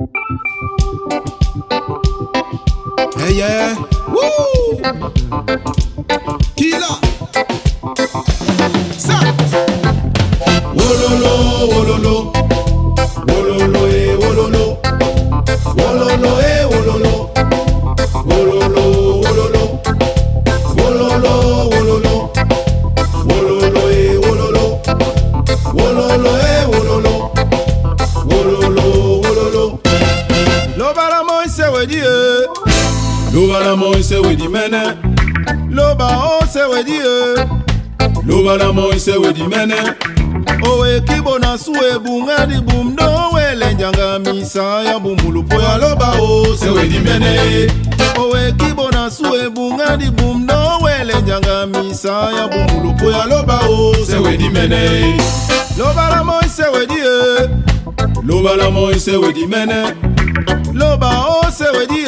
Hey yeah, woo! Killer. Sa. Wololo, wololo, wololo, wololo, wololo, wololo, wololo, wololo, wololo, wololo, wololo, wololo, wololo, wololo, wololo, wololo. Loba la mo se wedi. Loba la mo se wedi mene. Loba o se wedi. Loba la mo se wedi mene. Owe kibo na suwe bunga di bum do wele njanga misa ya bumulu poya loba o se wedi mene. Owe kibo na suwe bunga di bum do wele njanga misa ya bumulu poya loba o se wedi mene. Loba la mo se wedi. Loba la mo se wedi mene. Loba o se wedi.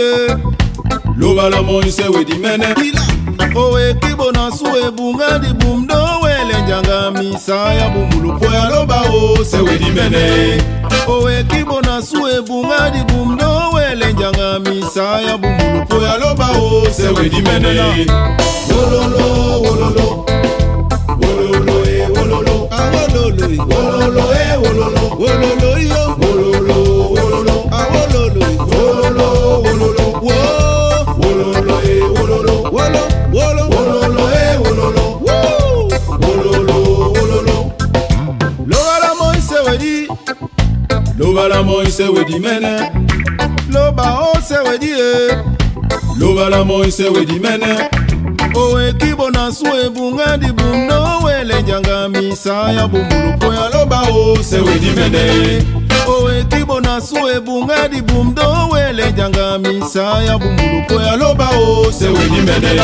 Loba la mo se wedi mene. Owe kibo na suwe bunga di bum do wele njanga misa ya bumulu poya loba o se wedi mene. Owe kibo na suwe bunga di bum do wele njanga misa ya bumulu poya loba o se wedi mene. Wololo wololo wololo wololo ah wololo wololo wololo wololo yo wololo wololo ah wololo wololo wololo wo wololo wololo wololo wololo wololo wololo woo wololo wololo. Loba la mo se wedi. Loba la mo se wedi mene. Loba o se wedi. Loba la mo se wedi mene. Owe kibo na suwe bunga di bum no wele njanga misa ya bumulu poya loba o se wedi mene. Owe kibo na suwe bunga di bum do wele njanga misa ya bumulu poya loba o se wedi mene.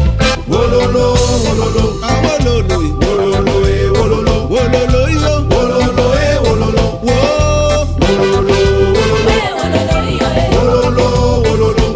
Wololo wololo ah wololo wololo wololo wololo yo wololo wololo wo wololo wololo wololo wololo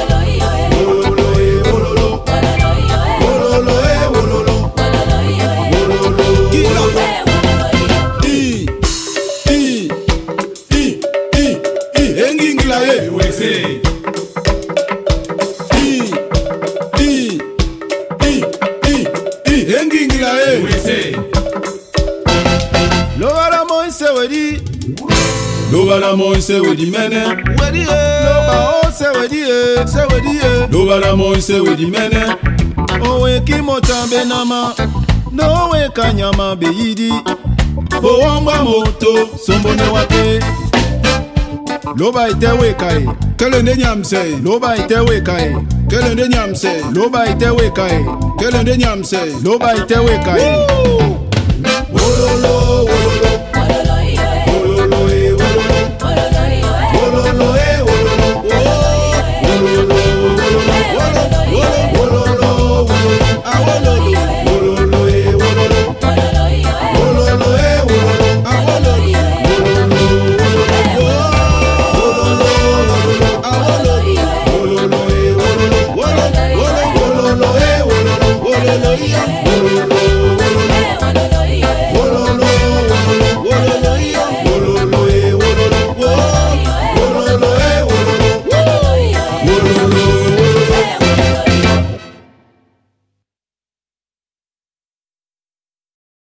Loba la mo se wedi. Loba la mo se wedi mene. Wedi loba o se wedi se wedi. Loba la mo se wedi mene. Owe kimo tambe nama. No we kanyama beidi. O wamba moto sombone wake. Loba ite we kai. Kele nde nyamse. Loba ite we kai. Kele nde nyamse. Loba ite we kai. Kele nde nyamse. Loba ite we kai. Wololo wololo